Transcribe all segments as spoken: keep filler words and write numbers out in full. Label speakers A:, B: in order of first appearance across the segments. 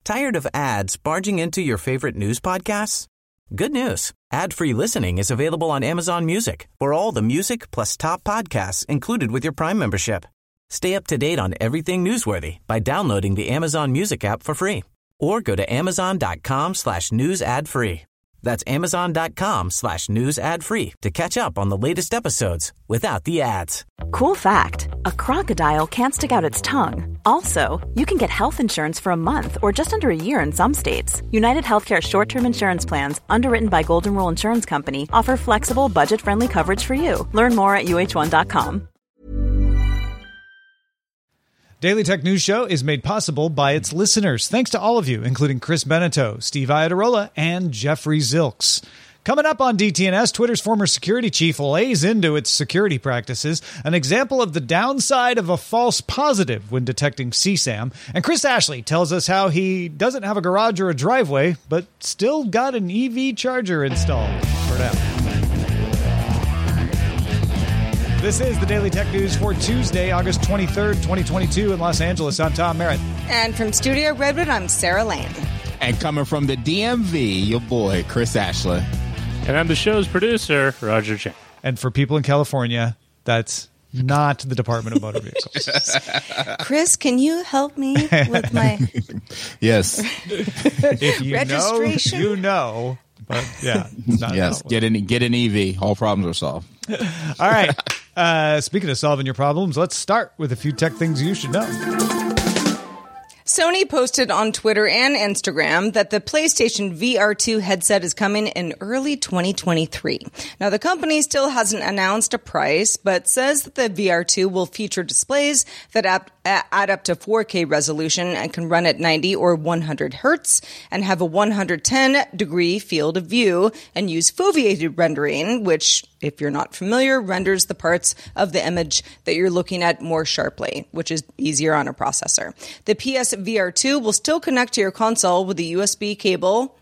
A: Tired of ads barging into your favorite news podcasts? Good news. Ad-free listening is available on Amazon Music for all the music plus top podcasts included with your Prime membership. Stay up to date on everything newsworthy by downloading the Amazon Music app for free or go to amazon.com slash news ad free. That's amazon.com slash news ad free to catch up on the latest episodes without the ads.
B: Cool fact, a crocodile can't stick out its tongue. Also, you can get health insurance for a month or just under a year in some states. United Healthcare short-term insurance plans, underwritten by Golden Rule Insurance Company, offer flexible, budget-friendly coverage for you. Learn more at U H one dot com.
C: Daily Tech News Show is made possible by its listeners. Thanks to all of you, including Chris Beneteau, Steve Iadarola, and Jeffrey Zilks. Coming up on D T N S, Twitter's former security chief lays into its security practices, an example of the downside of a false positive when detecting C SAM. And Chris Ashley tells us how he doesn't have a garage or a driveway, but still got an E V charger installed for now. This is the Daily Tech News for Tuesday, August twenty-third, twenty twenty-two in Los Angeles. I'm Tom Merritt.
D: And from Studio Redwood, I'm Sarah Lane.
E: And coming from the D M V, your boy, Chris Ashley.
F: And I'm the show's producer, Roger Chang.
C: And for people in California, that's not the Department of Motor Vehicles.
D: Chris, can you help me with my...
E: Yes.
C: If you
D: registration?
C: know, you know. But yeah. It's not
E: yes, get an, get an E V. All problems are solved.
C: All right. Uh, speaking of solving your problems, let's start with a few tech things you should know.
D: Sony posted on Twitter and Instagram that the PlayStation V R two headset is coming in early twenty twenty-three. Now, the company still hasn't announced a price, but says that the V R two will feature displays that add up to four K resolution and can run at ninety or one hundred hertz and have a one hundred ten degree field of view and use foveated rendering, which, if you're not familiar, renders the parts of the image that you're looking at more sharply, which is easier on a processor. The P S V R two will still connect to your console with a U S B cable,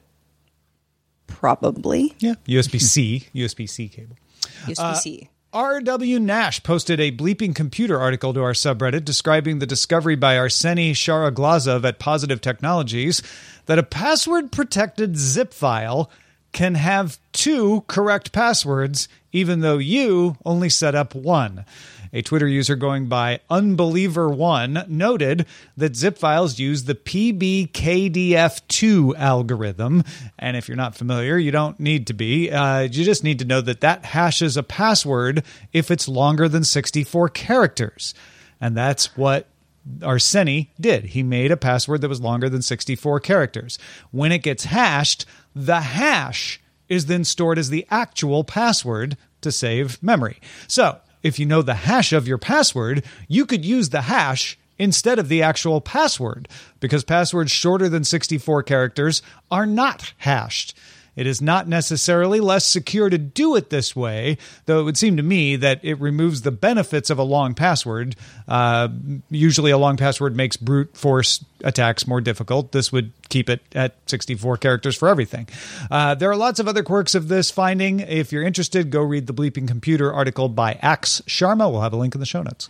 D: probably.
C: Yeah, U S B-C, U S B-C cable.
D: U S B-C.
C: Uh, R W Nash posted a bleeping computer article to our subreddit describing the discovery by Arseny Sharaglazov at Positive Technologies that a password-protected zip file can have two correct passwords, even though you only set up one. A Twitter user going by Unbeliever one noted that zip files use the P B K D F two algorithm. And if you're not familiar, you don't need to be. Uh, you just need to know that that hashes a password if it's longer than sixty-four characters. And that's what Arseny did. He made a password that was longer than sixty-four characters. When it gets hashed, the hash is then stored as the actual password to save memory. So, if you know the hash of your password, you could use the hash instead of the actual password, because passwords shorter than sixty-four characters are not hashed. It is not necessarily less secure to do it this way, though it would seem to me that it removes the benefits of a long password. Uh, usually a long password makes brute force attacks more difficult. This would keep it at sixty-four characters for everything. Uh, there are lots of other quirks of this finding. If you're interested, go read the Bleeping Computer article by Axe Sharma. We'll have a link in the show notes.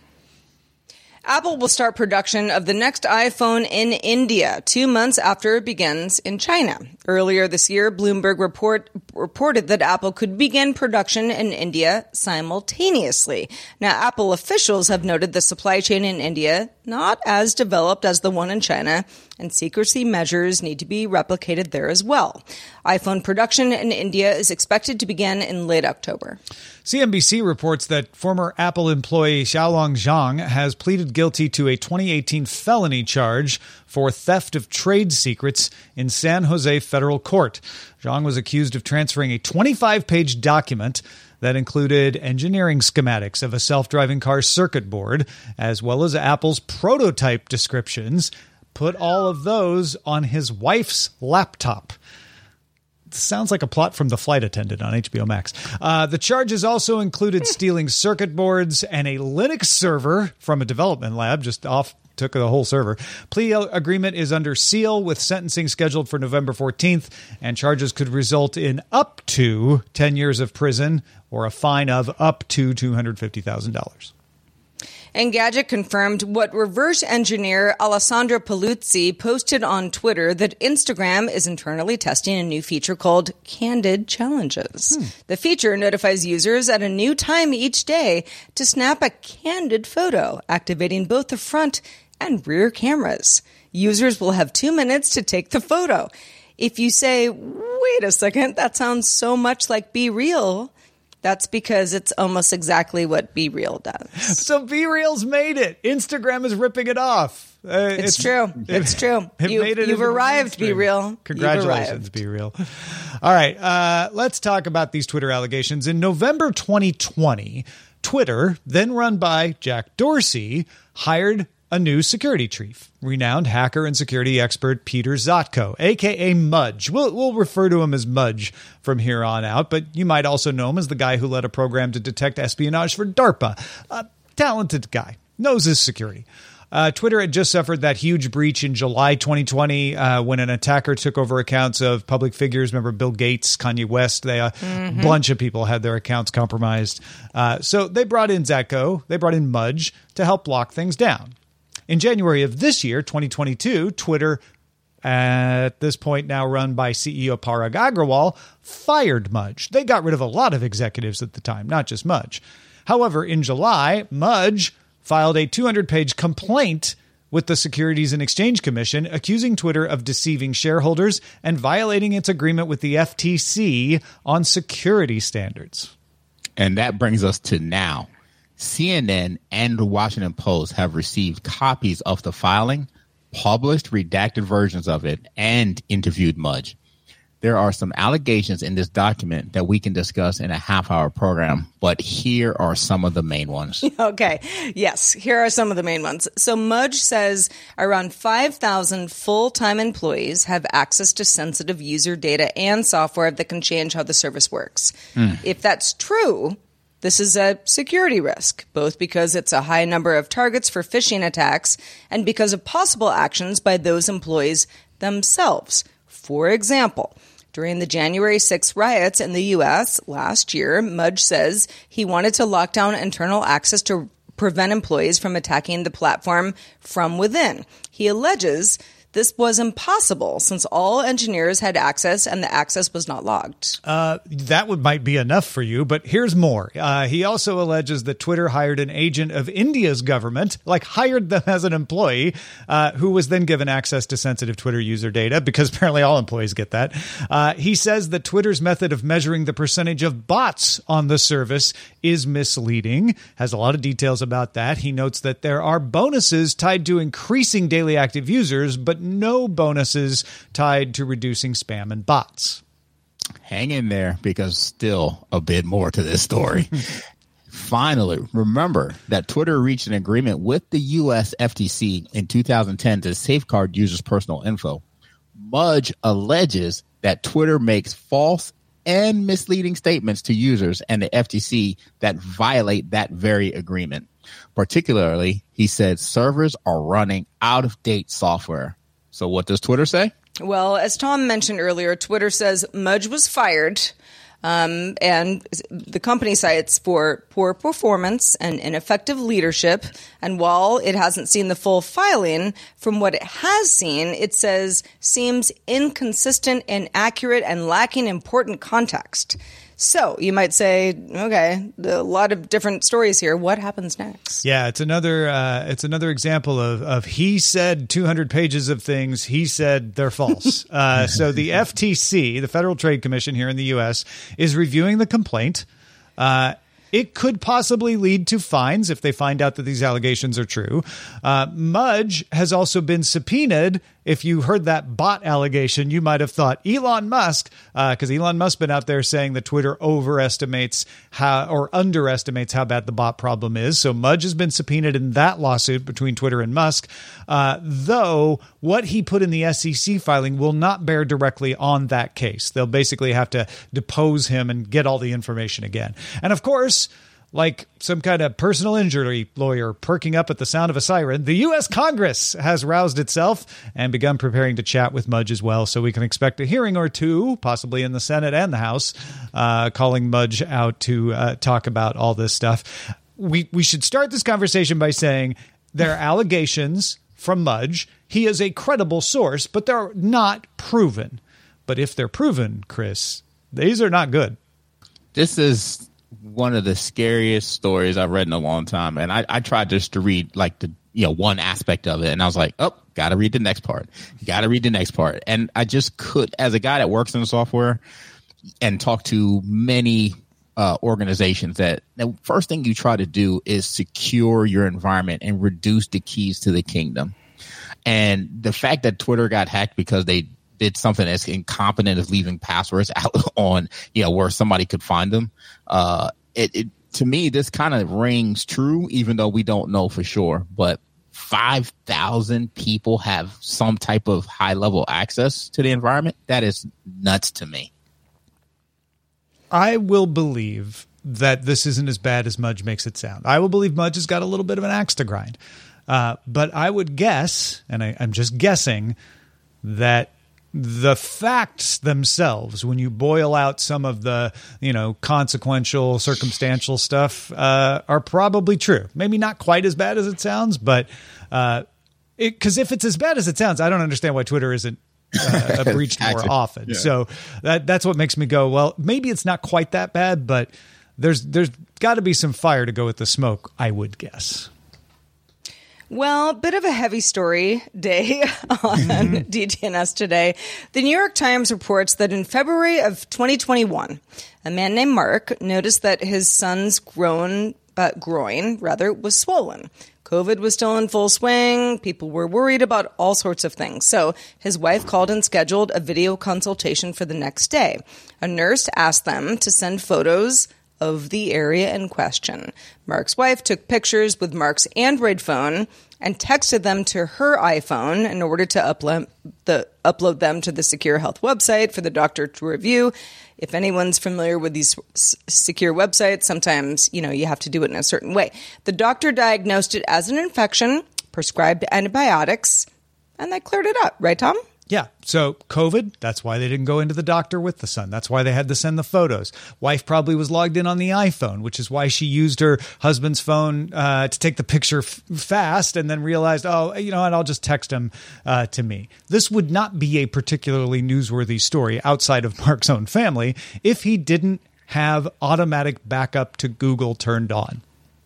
D: Apple will start production of the next iPhone in India two months after it begins in China. Earlier this year, Bloomberg report, reported that Apple could begin production in India simultaneously. Now, Apple officials have noted the supply chain in India not as developed as the one in China, and secrecy measures need to be replicated there as well. iPhone production in India is expected to begin in late October.
C: C N B C reports that former Apple employee Xiaolong Zhang has pleaded guilty to a twenty eighteen felony charge for theft of trade secrets in San Jose federal court. Zhang was accused of transferring a twenty-five page document that included engineering schematics of a self-driving car circuit board, as well as Apple's prototype descriptions, put all of those on his wife's laptop. Sounds like a plot from The Flight Attendant on H B O Max. Uh, the charges also included stealing circuit boards and a Linux server from a development lab, just off, took the whole server. Plea agreement is under seal with sentencing scheduled for November fourteenth, and charges could result in up to ten years of prison or a fine of up to two hundred fifty thousand dollars.
D: Engadget confirmed what reverse engineer Alessandro Paluzzi posted on Twitter that Instagram is internally testing a new feature called Candid Challenges. Hmm. The feature notifies users at a new time each day to snap a candid photo, activating both the front and rear cameras. Users will have two minutes to take the photo. If you say, wait a second, that sounds so much like Be Real, that's because it's almost exactly what Be Real does.
C: So Be Real's made it. Instagram is ripping it off. Uh,
D: it's,
C: it's
D: true. It's true.
C: It
D: you,
C: made it
D: you've arrived, Be Real.
C: Congratulations, Be Real. All right, uh, let's talk about these Twitter allegations. In November twenty twenty, Twitter, then run by Jack Dorsey, hired a new security chief, renowned hacker and security expert Peter Zatko, a k a. Mudge. We'll, we'll refer to him as Mudge from here on out, but you might also know him as the guy who led a program to detect espionage for DARPA. A talented guy, knows his security. Uh, Twitter had just suffered that huge breach in July twenty twenty uh, when an attacker took over accounts of public figures. Remember Bill Gates, Kanye West, they, a mm-hmm. bunch of people had their accounts compromised. Uh, so they brought in Zatko, they brought in Mudge to help lock things down. In January of this year, twenty twenty-two, Twitter, at this point now run by C E O Parag Agrawal, fired Mudge. They got rid of a lot of executives at the time, not just Mudge. However, in July, Mudge filed a two hundred page complaint with the Securities and Exchange Commission, accusing Twitter of deceiving shareholders and violating its agreement with the F T C on security standards.
E: And that brings us to now. C N N and the Washington Post have received copies of the filing, published redacted versions of it, and interviewed Mudge. There are some allegations in this document that we can discuss in a half-hour program, but here are some of the main ones.
D: Okay. Yes, here are some of the main ones. So Mudge says around five thousand full-time employees have access to sensitive user data and software that can change how the service works. Mm. If that's true, this is a security risk, both because it's a high number of targets for phishing attacks and because of possible actions by those employees themselves. For example, during the January sixth riots in the U S last year, Mudge says he wanted to lock down internal access to prevent employees from attacking the platform from within. He alleges this was impossible since all engineers had access and the access was not logged.
C: Uh, that would might be enough for you, but here's more. Uh, he also alleges that Twitter hired an agent of India's government, like hired them as an employee, uh, who was then given access to sensitive Twitter user data, because apparently all employees get that. Uh, he says that Twitter's method of measuring the percentage of bots on the service is misleading, has a lot of details about that. He notes that there are bonuses tied to increasing daily active users, but no bonuses tied to reducing spam and bots.
E: Hang in there, because still a bit more to this story. Finally, remember that Twitter reached an agreement with the U S F T C in two thousand ten to safeguard users' personal info. Mudge alleges that Twitter makes false and misleading statements to users and the F T C that violate that very agreement. Particularly, he said servers are running out-of-date software. So what does Twitter say?
D: Well, as Tom mentioned earlier, Twitter says Mudge was fired, um, and the company cites for poor performance and ineffective leadership. And while it hasn't seen the full filing, from what it has seen, it says seems inconsistent, inaccurate, and lacking important context. So you might say, okay, a lot of different stories here. What happens next?
C: Yeah, it's another uh, it's another example of, of he said two hundred pages of things. He said they're false. uh, so the F T C, the Federal Trade Commission here in the U S, is reviewing the complaint. Uh, it could possibly lead to fines if they find out that these allegations are true. Uh, Mudge has also been subpoenaed. If you heard that bot allegation, you might have thought Elon Musk, because uh, Elon Musk's been out there saying that Twitter overestimates how or underestimates how bad the bot problem is. So Mudge has been subpoenaed in that lawsuit between Twitter and Musk, uh, though what he put in the S E C filing will not bear directly on that case. They'll basically have to depose him and get all the information again. And of course, like some kind of personal injury lawyer perking up at the sound of a siren, the U S Congress has roused itself and begun preparing to chat with Mudge as well. So we can expect a hearing or two, possibly in the Senate and the House, uh, calling Mudge out to uh, talk about all this stuff. we, we should start this conversation by saying there are allegations from Mudge. He is a credible source, but they're not proven. But if they're proven, Chris, these are not good.
E: This is one of the scariest stories I've read in a long time. And I, I tried just to read like the, you know, one aspect of it. And I was like, oh, got to read the next part. Got to read the next part. And I just could, as a guy that works in the software and talk to many uh, organizations, that the first thing you try to do is secure your environment and reduce the keys to the kingdom. And the fact that Twitter got hacked because they did something as incompetent as leaving passwords out on, you know, where somebody could find them, uh, it, it to me, this kind of rings true, even though we don't know for sure. But five thousand people have some type of high level access to the environment. That is nuts to me.
C: I will believe that this isn't as bad as Mudge makes it sound. I will believe Mudge has got a little bit of an axe to grind. Uh, but I would guess, and I, I'm just guessing, that the facts themselves, when you boil out some of the, you know, consequential, circumstantial stuff, uh, are probably true. Maybe not quite as bad as it sounds, but uh, it, 'cause if it's as bad as it sounds, I don't understand why Twitter isn't uh, breached more often. Yeah. So that that's what makes me go, well, maybe it's not quite that bad, but there's there's got to be some fire to go with the smoke, I would guess.
D: Well, bit of a heavy story day on mm-hmm. D T N S today. The New York Times reports that in February of twenty twenty-one, a man named Mark noticed that his son's groin, uh, groin rather, was swollen. COVID was still in full swing. People were worried about all sorts of things. So his wife called and scheduled a video consultation for the next day. A nurse asked them to send photos of the area in question. Mark's wife took pictures with Mark's Android phone and texted them to her iPhone in order to upload the upload them to the Secure Health website for the doctor to review. If anyone's familiar with these s- secure websites, sometimes, you know, you have to do it in a certain way. The doctor diagnosed it as an infection, prescribed antibiotics, and that cleared it up. Right, Tom?
C: Yeah. So COVID, that's why they didn't go into the doctor with the son. That's why they had to send the photos. Wife probably was logged in on the iPhone, which is why she used her husband's phone uh, to take the picture f- fast and then realized, oh, you know what, I'll just text him uh, to me. This would not be a particularly newsworthy story outside of Mark's own family if he didn't have automatic backup to Google turned on.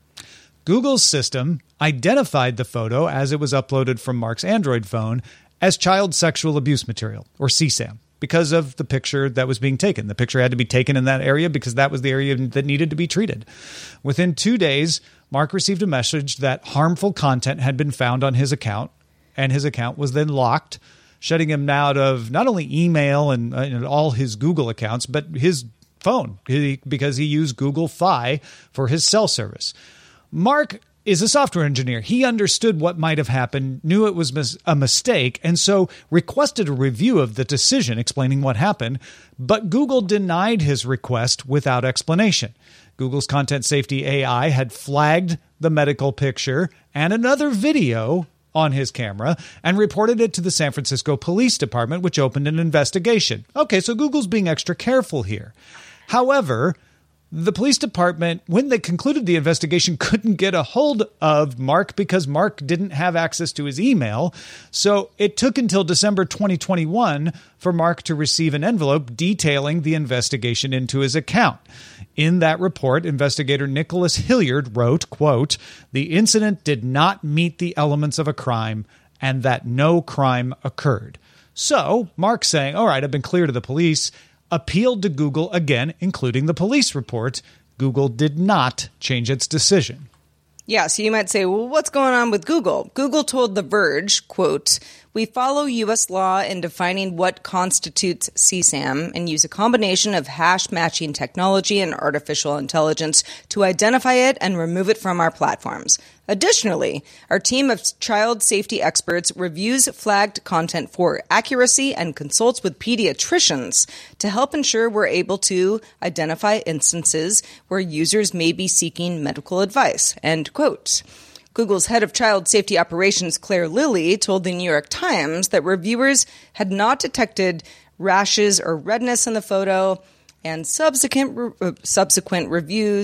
C: Google's system identified the photo as it was uploaded from Mark's Android phone as child sexual abuse material, or C SAM, because of the picture that was being taken. The picture had to be taken in that area because that was the area that needed to be treated. Within two days, Mark received a message that harmful content had been found on his account, and his account was then locked, shutting him out of not only email and, uh, and all his Google accounts, but his phone, he, because he used Google Fi for his cell service. Mark is a software engineer. He understood what might have happened, knew it was mis- a mistake, and so requested a review of the decision explaining what happened, but Google denied his request without explanation. Google's content safety A I had flagged the medical picture and another video on his camera and reported it to the San Francisco Police Department, which opened an investigation. Okay, so Google's being extra careful here. However, the police department, when they concluded the investigation, couldn't get a hold of Mark because Mark didn't have access to his email. So it took until December twenty twenty-one for Mark to receive an envelope detailing the investigation into his account. In that report, investigator Nicholas Hilliard wrote, quote, "The incident did not meet the elements of a crime and that no crime occurred." So Mark saying, all right, I've been cleared to the police, appealed to Google again, including the police report. Google did not change its decision.
D: Yeah, so you might say, well, what's going on with Google? Google told The Verge, quote, "We follow U S law in defining what constitutes C SAM and use a combination of hash matching technology and artificial intelligence to identify it and remove it from our platforms. Additionally, our team of child safety experts reviews flagged content for accuracy and consults with pediatricians to help ensure we're able to identify instances where users may be seeking medical advice," end quote. Google's head of child safety operations, Claire Lilly, told the New York Times that reviewers had not detected rashes or redness in the photo, and subsequent, re- subsequent reviews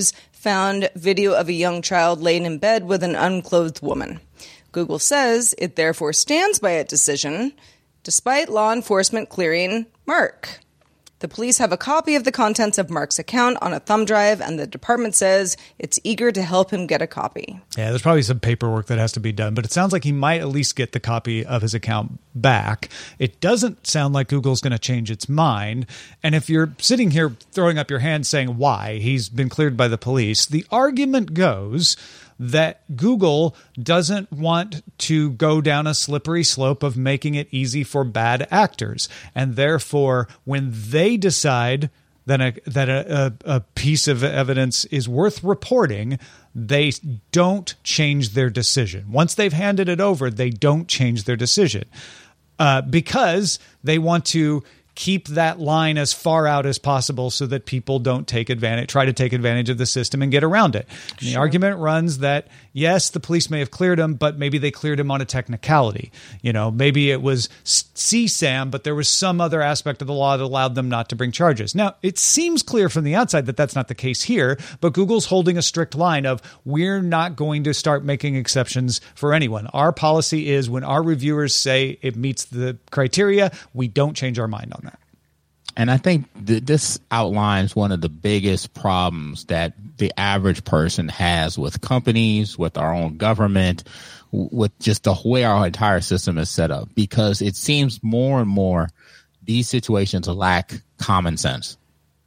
D: found video of a young child laying in bed with an unclothed woman. Google says it therefore stands by its decision, despite law enforcement clearing Mark. The police have a copy of the contents of Mark's account on a thumb drive, and the department says it's eager to help him get a copy.
C: Yeah, there's probably some paperwork that has to be done, but it sounds like he might at least get the copy of his account back. It doesn't sound like Google's going to change its mind. And if you're sitting here throwing up your hand saying why, he's been cleared by the police, the argument goes that Google doesn't want to go down a slippery slope of making it easy for bad actors. And therefore, when they decide that a, that a, a, a piece of evidence is worth reporting, they don't change their decision. Once they've handed it over, they don't change their decision uh, because they want to keep that line as far out as possible so that people don't take advantage, try to take advantage of the system and get around it. And the argument runs that, yes, the police may have cleared him, but maybe they cleared him on a technicality. You know, maybe it was C SAM, but there was some other aspect of the law that allowed them not to bring charges. Now, it seems clear from the outside that that's not the case here, but Google's holding a strict line of we're not going to start making exceptions for anyone. Our policy is when our reviewers say it meets the criteria, we don't change our mind on that.
E: And I think th- this outlines one of the biggest problems that the average person has with companies, with our own government, w- with just the way our entire system is set up, because it seems more and more these situations lack common sense.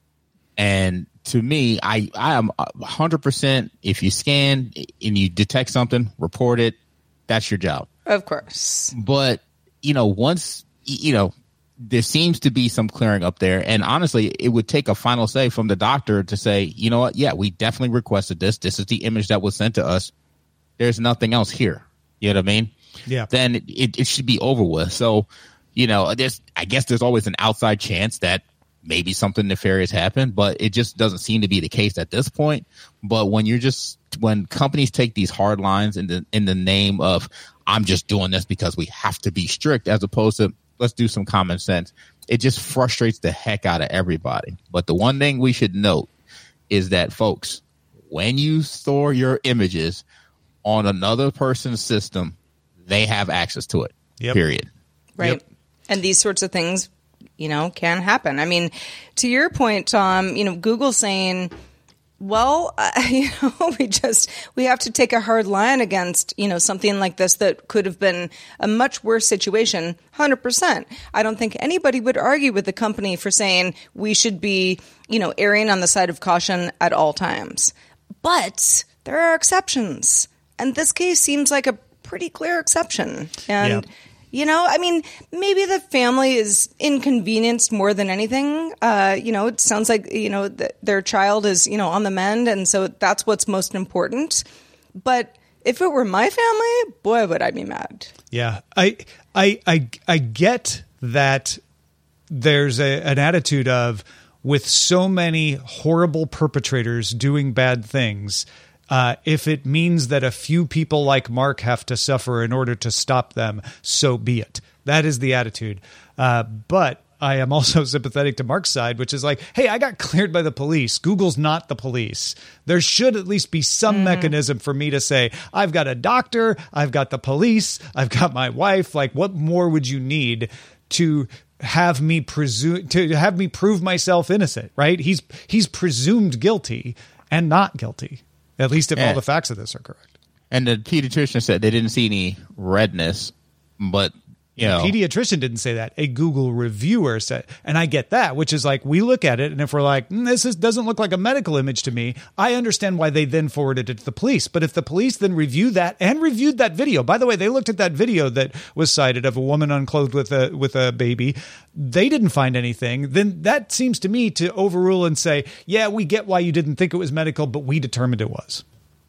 E: And to me, I, I am one hundred percent if you scan and you detect something, report it. That's your job.
D: Of course.
E: But, you know, once, you know, there seems to be some clearing up there. And honestly, it would take a final say from the doctor to say, you know what? Yeah, we definitely requested this. This is the image that was sent to us. There's nothing else here. You know what I mean?
C: Yeah.
E: Then it, it, it should be over with. So, you know, there's, I guess there's always an outside chance that maybe something nefarious happened, but it just doesn't seem to be the case at this point. But when you're just, when companies take these hard lines in the, in the name of, I'm just doing this because we have to be strict, as opposed to, let's do some common sense, it just frustrates the heck out of everybody. But the one thing we should note is that, folks, when you store your images on another person's system, they have access to it. Yep. Period.
D: Right.
C: Yep.
D: And these sorts of things, you know, can happen. I mean, to your point, Tom, you know, Google saying, well, uh, you know, we just, we have to take a hard line against, you know, something like this that could have been a much worse situation, one hundred percent. I don't think anybody would argue with the company for saying we should be, you know, erring on the side of caution at all times. But there are exceptions. And this case seems like a pretty clear exception. And, yeah. You know, I mean, maybe the family is inconvenienced more than anything. Uh, you know, it sounds like, you know, th- their child is, you know, on the mend. And so that's what's most important. But if it were my family, boy, would I be mad.
C: Yeah, I, I, I, I get that there's a, an attitude of, with so many horrible perpetrators doing bad things, Uh, if it means that a few people like Mark have to suffer in order to stop them, so be it. That is the attitude. Uh, but I am also sympathetic to Mark's side, which is like, hey, I got cleared by the police. Google's not the police. There should at least be some mm. mechanism for me to say, I've got a doctor, I've got the police, I've got my wife. Like, what more would you need to have me presume to have me prove myself innocent? Right? He's he's presumed guilty and not guilty. At least if yeah. all the facts of this are correct.
E: And the pediatrician said they didn't see any redness, but, you know.
C: The pediatrician didn't say that. A Google reviewer said, and I get that, which is like, we look at it, and if we're like, mm, this is, doesn't look like a medical image to me, I understand why they then forwarded it to the police. But if the police then review that and reviewed that video, by the way, they looked at that video that was cited of a woman unclothed with a with a baby, they didn't find anything, then that seems to me to overrule and say, yeah, we get why you didn't think it was medical, but we determined it was.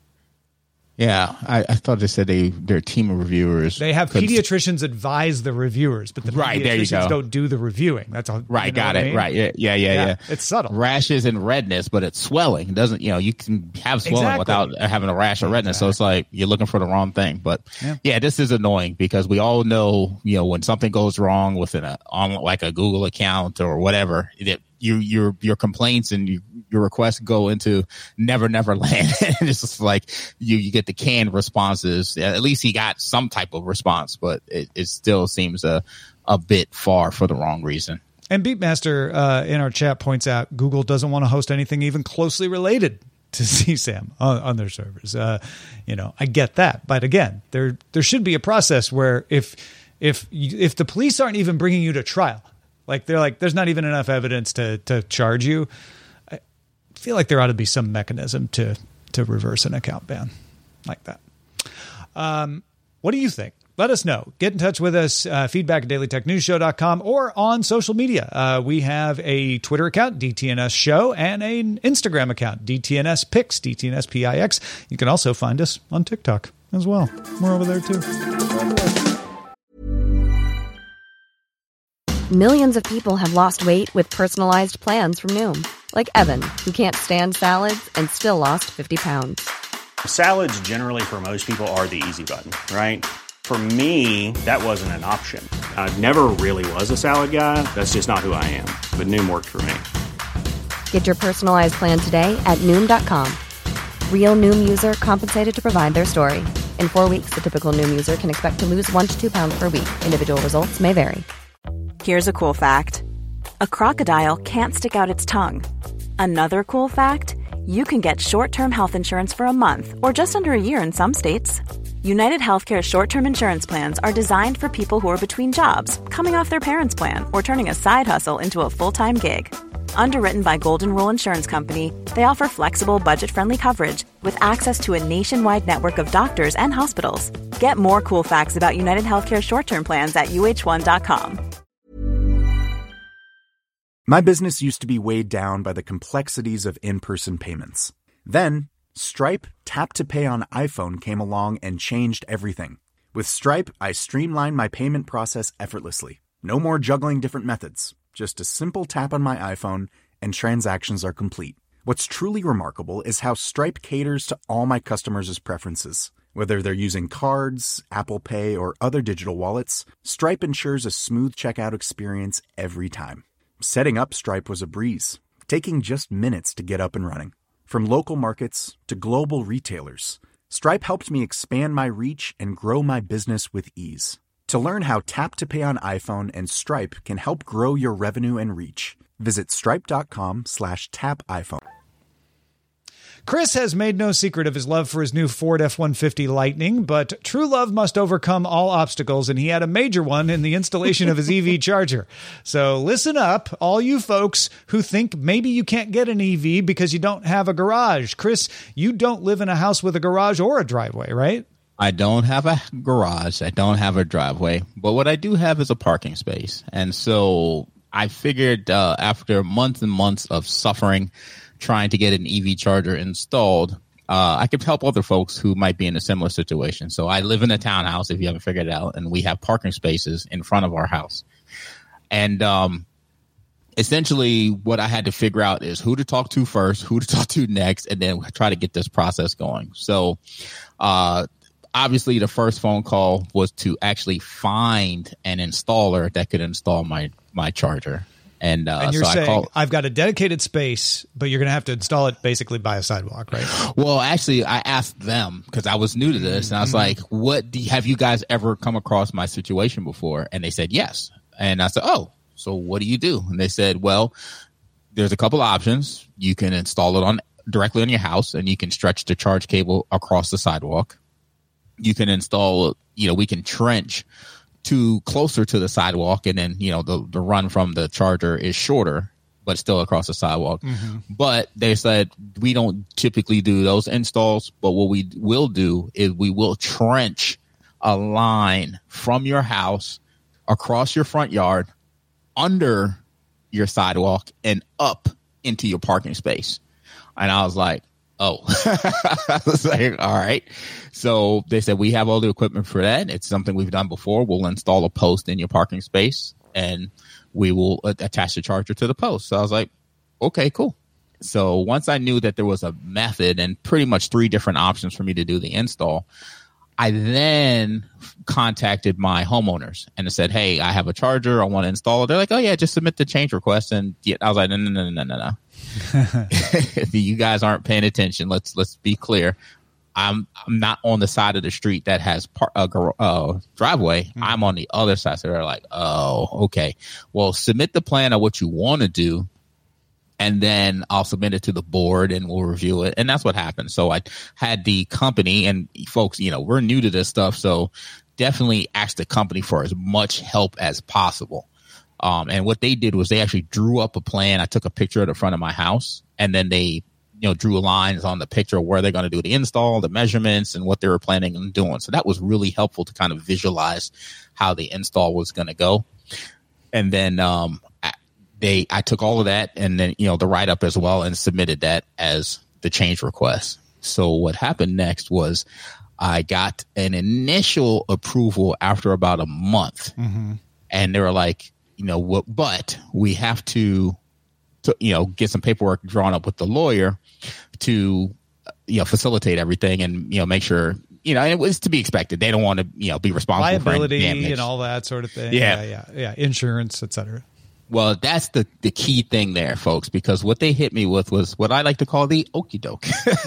E: Yeah, I, I thought they said they their team of reviewers.
C: They have pediatricians advise the reviewers, but the
E: right,
C: pediatricians don't do the reviewing. That's all.
E: Right,
C: you know
E: got it. I mean? Right, yeah, yeah, yeah, yeah, yeah.
C: It's subtle.
E: Rashes and redness, but it's swelling. It doesn't, you know, you can have swelling exactly. without having a rash or redness. Exactly. So it's like you're looking for the wrong thing. But yeah. yeah, this is annoying because we all know, you know, when something goes wrong with an on like a Google account or whatever, it, you, your your complaints and you, your requests go into never, never land. It's just like you, you get the canned responses. At least he got some type of response, but it, it still seems a, a bit far for the wrong reason.
C: And Beatmaster uh, in our chat points out Google doesn't want to host anything even closely related to C SAM on, on their servers. Uh, you know, I get that, but again, there there should be a process where if if if the police aren't even bringing you to trial, like they're like, there's not even enough evidence to to charge you. I feel like there ought to be some mechanism to to reverse an account ban like that. Um, what do you think? Let us know. Get in touch with us, uh, feedback at daily tech news show dot com or on social media. Uh, we have a Twitter account, D T N S Show, and an Instagram account, D T N S Pix, D T N S P I X. You can also find us on TikTok as well. We're over there too.
G: Millions of people have lost weight with personalized plans from Noom. Like Evan, who can't stand salads and still lost fifty pounds.
H: Salads generally for most people are the easy button, right? For me, that wasn't an option. I never really was a salad guy. That's just not who I am. But Noom worked for me.
G: Get your personalized plan today at Noom dot com. Real Noom user compensated to provide their story. In four weeks, the typical Noom user can expect to lose one to two pounds per week. Individual results may vary.
B: Here's a cool fact. A crocodile can't stick out its tongue. Another cool fact, you can get short-term health insurance for a month or just under a year in some states. United Healthcare short-term insurance plans are designed for people who are between jobs, coming off their parents' plan, or turning a side hustle into a full-time gig. Underwritten by Golden Rule Insurance Company, they offer flexible, budget-friendly coverage with access to a nationwide network of doctors and hospitals. Get more cool facts about United Healthcare short-term plans at U H one dot com.
I: My business used to be weighed down by the complexities of in-person payments. Then, Stripe Tap to Pay on iPhone came along and changed everything. With Stripe, I streamlined my payment process effortlessly. No more juggling different methods. Just a simple tap on my iPhone and transactions are complete. What's truly remarkable is how Stripe caters to all my customers' preferences. Whether they're using cards, Apple Pay, or other digital wallets, Stripe ensures a smooth checkout experience every time. Setting up Stripe was a breeze, taking just minutes to get up and running. From local markets to global retailers, Stripe helped me expand my reach and grow my business with ease. To learn how Tap to Pay on iPhone and Stripe can help grow your revenue and reach, visit stripe.com slash tap iPhone.
C: Chris has made no secret of his love for his new Ford F one fifty Lightning, but true love must overcome all obstacles, and he had a major one in the installation of his E V charger. So listen up, all you folks who think maybe you can't get an E V because you don't have a garage. Chris, you don't live in a house with a garage or a driveway, right?
E: I don't have a garage. I don't have a driveway. But what I do have is a parking space. And so I figured uh, after months and months of suffering trying to get an E V charger installed, uh, I could help other folks who might be in a similar situation. So I live in a townhouse, if you haven't figured it out, and we have parking spaces in front of our house. And um, essentially what I had to figure out is who to talk to first, who to talk to next, and then try to get this process going. So uh, obviously the first phone call was to actually find an installer that could install my, my charger. And, uh,
C: and you're
E: so
C: saying,
E: I call,
C: I've got a dedicated space, but you're going to have to install it basically by a sidewalk, right?
E: Well, actually, I asked them because I was new to this. And I was like, what do you, have you guys ever come across my situation before? And they said, yes. And I said, oh, so what do you do? And they said, well, there's a couple options. You can install it on directly on your house, and you can stretch the charge cable across the sidewalk. You can install, you know, we can trench to closer to the sidewalk, and then, you know, the, the run from the charger is shorter, but still across the sidewalk. Mm-hmm. But they said we don't typically do those installs, but what we will do is we will trench a line from your house across your front yard, under your sidewalk, and up into your parking space. And I was like, oh, I was like, all right. So they said, we have all the equipment for that. It's something we've done before. We'll install a post in your parking space, and we will attach the charger to the post. So I was like, okay, cool. So once I knew that there was a method and pretty much three different options for me to do the install, I then contacted my homeowners and said, hey, I have a charger. I want to install it. They're like, oh, yeah, just submit the change request. And I was like, no, no, no, no, no, no. You guys aren't paying attention. Let's let's be clear. I'm I'm not on the side of the street that has par- a uh, uh, driveway. Mm-hmm. I'm on the other side. So they're like, oh, okay. Well, submit the plan of what you want to do. And then I'll submit it to the board and we'll review it. And that's what happened. So I had the company, and folks, you know, we're new to this stuff. So definitely ask the company for as much help as possible. Um, and what they did was they actually drew up a plan. I took a picture of the front of my house, and then they, you know, drew lines on the picture of where they're going to do the install, the measurements, and what they were planning on doing. So that was really helpful to kind of visualize how the install was going to go. And then, um, They, I took all of that and then, you know, the write up as well, and submitted that as the change request. So what happened next was I got an initial approval after about a month, mm-hmm. and they were like, you know, what, but we have to, to, you know, get some paperwork drawn up with the lawyer to, you know, facilitate everything and, you know, make sure, you know, it was to be expected. They don't want to, you know, be responsible
C: liability
E: for any damage
C: and all that sort of thing.
E: Yeah.
C: Yeah. Yeah. yeah. Insurance, et cetera.
E: Well, that's the, the key thing there, folks, because what they hit me with was what I like to call the okie doke.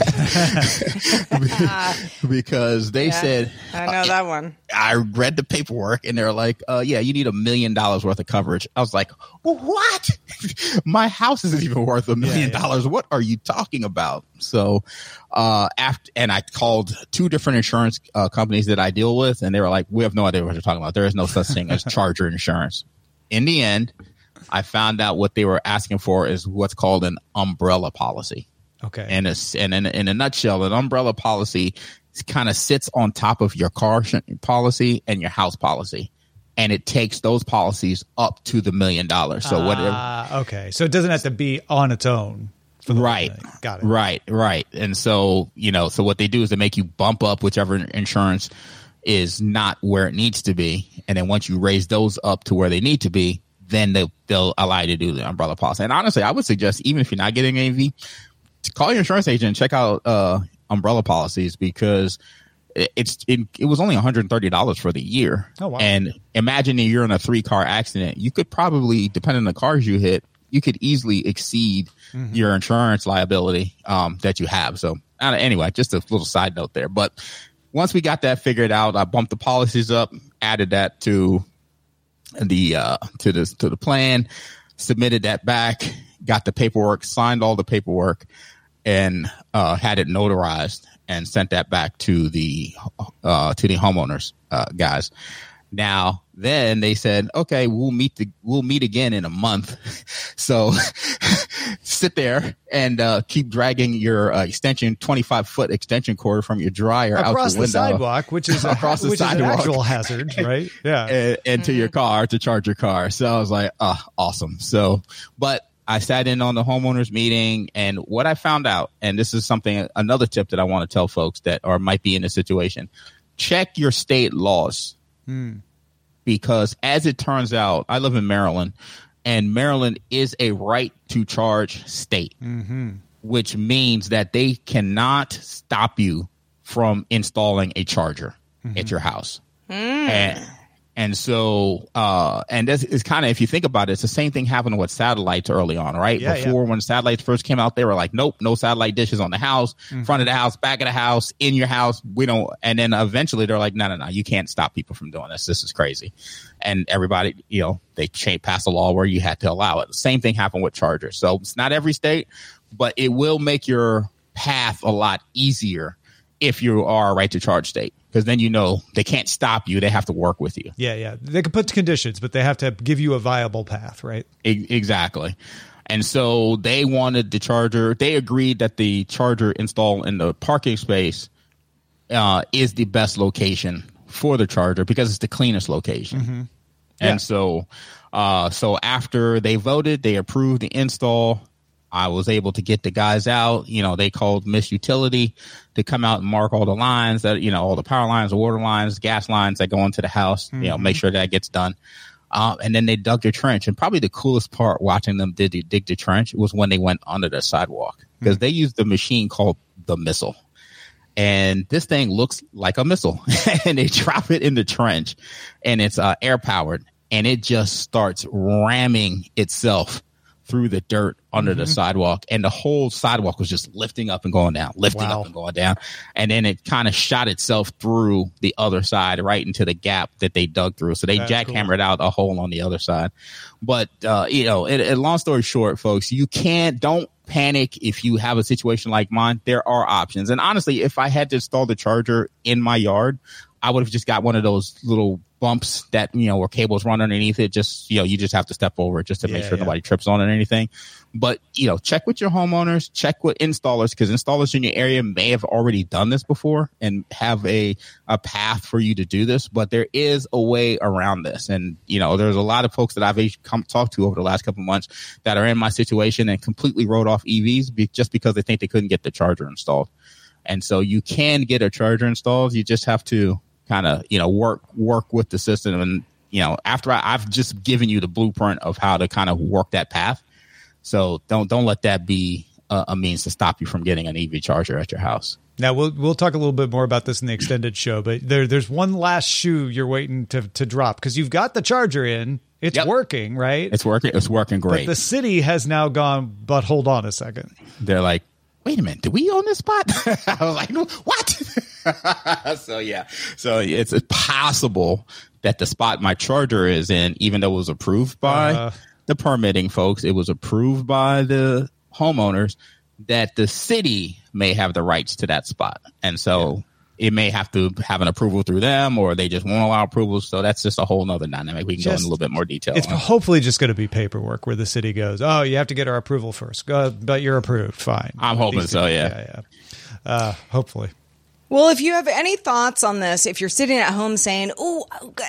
E: Because they
D: yeah,
E: said,
D: I know
E: uh,
D: that one.
E: I read the paperwork and they're like, uh, yeah, you need a million dollars worth of coverage. I was like, what? My house isn't even worth a million dollars. What are you talking about? So, uh, after, and I called two different insurance uh, companies that I deal with, and they were like, we have no idea what you're talking about. There is no such thing as Charger insurance. In the end, I found out what they were asking for is what's called an umbrella policy.
C: Okay.
E: And, it's, and in, in a nutshell, an umbrella policy kind of sits on top of your car policy and your house policy. And it takes those policies up to the million dollars. So
C: uh,
E: whatever.
C: Okay. So it doesn't have to be on its own. For the
E: right.
C: Got it.
E: Right. Right. And so, you know, so what they do is they make you bump up whichever insurance is not where it needs to be. And then once you raise those up to where they need to be, then they'll, they'll allow you to do the umbrella policy. And honestly, I would suggest, even if you're not getting A V, to call your insurance agent and check out uh, umbrella policies, because it, it's it, it was only one hundred thirty dollars for the year.
C: Oh, wow.
E: And imagine if you're in a three-car accident, you could probably, depending on the cars you hit, you could easily exceed mm-hmm. your insurance liability um, that you have. So uh, anyway, just a little side note there. But once we got that figured out, I bumped the policies up, added that to the uh, to the to the plan, submitted that back, got the paperwork, signed all the paperwork, and uh, had it notarized and sent that back to the uh, to the homeowners uh, guys. Now, then they said, okay, we'll meet the, we'll meet again in a month. So sit there and uh, keep dragging your uh, extension, twenty-five foot extension cord from your dryer
C: across
E: out the,
C: the
E: window,
C: sidewalk, which is a,
E: across the
C: which
E: sidewalk,
C: is an actual hazard, right? Yeah,
E: and, and to your car to charge your car. So I was like, oh, awesome. So, but I sat in on the homeowners meeting, and what I found out, and this is something, another tip that I want to tell folks that or might be in this situation: check your state laws. Hmm. Because as it turns out, I live in Maryland, and Maryland is a right to charge state, mm-hmm. which means that they cannot stop you from installing a charger mm-hmm. at your house. Mm. And, and so, uh, and this is kind of, if you think about it, it's the same thing happened with satellites early on, right?
C: Yeah,
E: Before
C: yeah.
E: when satellites first came out, they were like, nope, no satellite dishes on the house, mm-hmm. front of the house, back of the house, in your house. We don't. And then eventually they're like, no, no, no, you can't stop people from doing this. This is crazy. And everybody, you know, they passed a law where you had to allow it. The same thing happened with chargers. So it's not every state, but it will make your path a lot easier if you are a right to charge state. Because then, you know, they can't stop you. They have to work with you.
C: Yeah, yeah. They can put conditions, but they have to give you a viable path, right?
E: E- exactly. And so they wanted the charger. They agreed that the charger install in the parking space uh, is the best location for the charger because it's the cleanest location. Mm-hmm. Yeah. And so, uh, so after they voted, they approved the install. I was able to get the guys out. You know, they called Miss Utility to come out and mark all the lines that, you know, all the power lines, the water lines, gas lines that go into the house, mm-hmm. you know, make sure that gets done. Uh, and then they dug their trench. And probably the coolest part watching them did dig the trench was when they went under the sidewalk, because mm-hmm. they used the machine called the Missile. And this thing looks like a missile. And they drop it in the trench, and it's uh, air powered, and it just starts ramming itself through the dirt under mm-hmm. the sidewalk, and the whole sidewalk was just lifting up and going down, lifting wow. up and going down. And then it kind of shot itself through the other side right into the gap that they dug through. So they That's jackhammered cool. out a hole on the other side. But, uh, you know, it, it, long story short, folks, you can't, don't panic if you have a situation like mine. There are options. And honestly, if I had to install the charger in my yard, I would have just got one of those little bumps that, you know, where cables run underneath it. Just, you know, you just have to step over it just to yeah, make sure yeah. nobody trips on it or anything. But, you know, check with your homeowners, check with installers, because installers in your area may have already done this before and have a, a path for you to do this. But there is a way around this. And, you know, there's a lot of folks that I've come talked to over the last couple of months that are in my situation and completely wrote off E Vs be, just because they think they couldn't get the charger installed. And so you can get a charger installed. You just have to kind of, you know, work work with the system. And, you know, after I, I've just given you the blueprint of how to kind of work that path. So don't don't let that be a, a means to stop you from getting an E V charger at your house.
C: Now, we'll we'll talk a little bit more about this in the extended show, but there there's one last shoe you're waiting to, to drop, because you've got the charger in. It's yep. working, right?
E: It's working. It's working great.
C: But the city has now gone, but hold on a second.
E: They're like, wait a minute, do we own this spot? I was like, what? so, yeah. So it's possible that the spot my charger is in, even though it was approved by uh, the permitting folks, it was approved by the homeowners, that the city may have the rights to that spot. And so yeah. it may have to have an approval through them, or they just won't allow approvals. So that's just a whole nother dynamic. We can just go into a little bit more detail.
C: It's
E: on.
C: hopefully just going to be paperwork where the city goes, oh, you have to get our approval first, uh, but you're approved. Fine.
E: I'm hoping These so, yeah.
C: Yeah, yeah. Uh, hopefully.
D: Well, if you have any thoughts on this, if you're sitting at home saying, oh,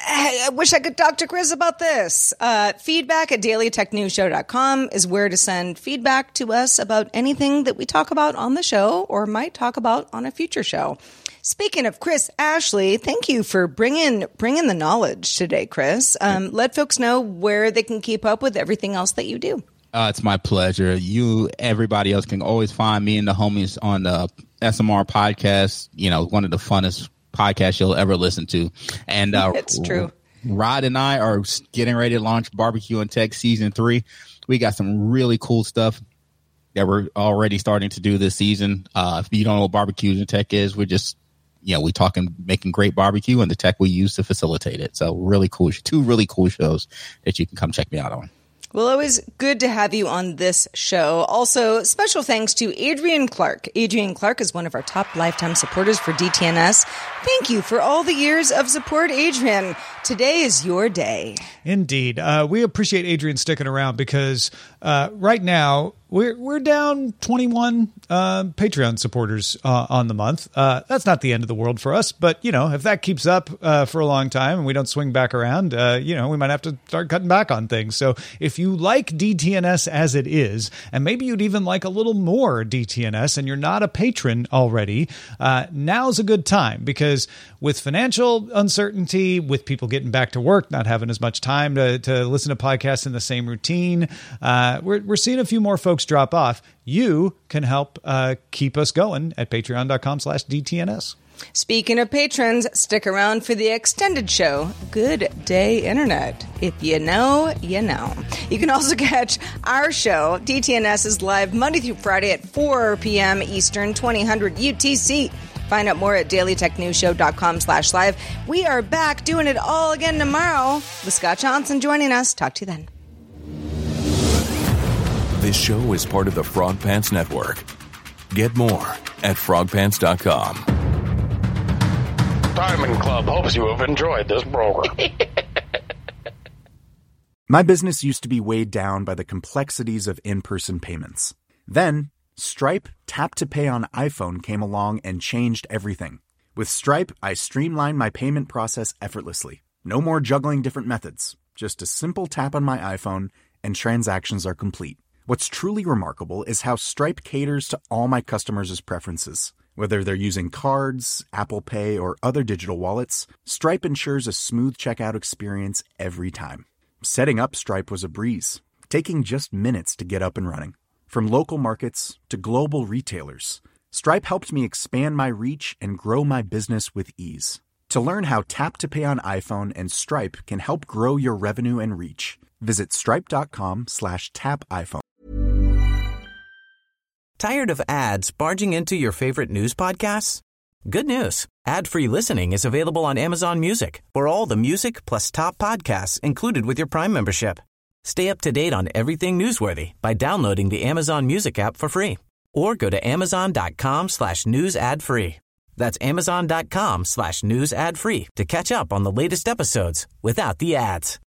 D: I wish I could talk to Chris about this, uh, feedback at daily tech news show dot com is where to send feedback to us about anything that we talk about on the show or might talk about on a future show. Speaking of Chris Ashley, thank you for bringing bringing the knowledge today, Chris. Um, let folks know where they can keep up with everything else that you do.
E: Uh, it's my pleasure. You, everybody else can always find me and the homies on the S M R podcast, you know, one of the funnest podcasts you'll ever listen to. And uh,
D: it's true.
E: Rod and I are getting ready to launch Barbecue and Tech Season three. We got some really cool stuff that we're already starting to do this season. Uh, if you don't know what Barbecue and Tech is, we're just, you know, we're talking making great barbecue and the tech we use to facilitate it. So really cool, two really cool shows that you can come check me out on.
D: Well, always good to have you on this show. Also, special thanks to Adrian Clark. Adrian Clark is one of our top lifetime supporters for D T N S. Thank you for all the years of support, Adrian. Today is your day.
C: Indeed. Uh, we appreciate Adrian sticking around because uh, right now we're we're down twenty-one uh, Patreon supporters uh, on the month. Uh, that's not the end of the world for us, but you know, if that keeps up uh, for a long time and we don't swing back around, uh, you know, we might have to start cutting back on things. So if you like D T N S as it is, and maybe you'd even like a little more D T N S, and you're not a patron already, uh, now's a good time, because with financial uncertainty, with people getting back to work, not having as much time to, to listen to podcasts in the same routine, uh, we're, we're seeing a few more folks drop off. You can help uh, keep us going at patreon.com slash DTNS.
D: Speaking of patrons, stick around for the extended show, Good Day Internet. If you know, you know. You can also catch our show, D T N S, is live Monday through Friday at four p.m. Eastern, twenty hundred U T C. Find out more at daily tech news show dot com slash live. We are back doing it all again tomorrow with Scott Johnson joining us. Talk to you then.
J: This show is part of the Frog Pants Network. Get more at frog pants dot com.
K: Diamond Club hopes you have enjoyed this program.
I: My business used to be weighed down by the complexities of in-person payments. Then, Stripe Tap to Pay on iPhone came along and changed everything. With Stripe, I streamlined my payment process effortlessly. No more juggling different methods. Just a simple tap on my iPhone and transactions are complete. What's truly remarkable is how Stripe caters to all my customers' preferences. Whether they're using cards, Apple Pay, or other digital wallets, Stripe ensures a smooth checkout experience every time. Setting up Stripe was a breeze, taking just minutes to get up and running. From local markets to global retailers, Stripe helped me expand my reach and grow my business with ease. To learn how Tap to Pay on iPhone and Stripe can help grow your revenue and reach, visit stripe.com slash tap iPhone.
A: Tired of ads barging into your favorite news podcasts? Good news. Ad-free listening is available on Amazon Music for all the music plus top podcasts included with your Prime membership. Stay up to date on everything newsworthy by downloading the Amazon Music app for free or go to amazon.com slash news ad free. That's amazon.com slash news ad free to catch up on the latest episodes without the ads.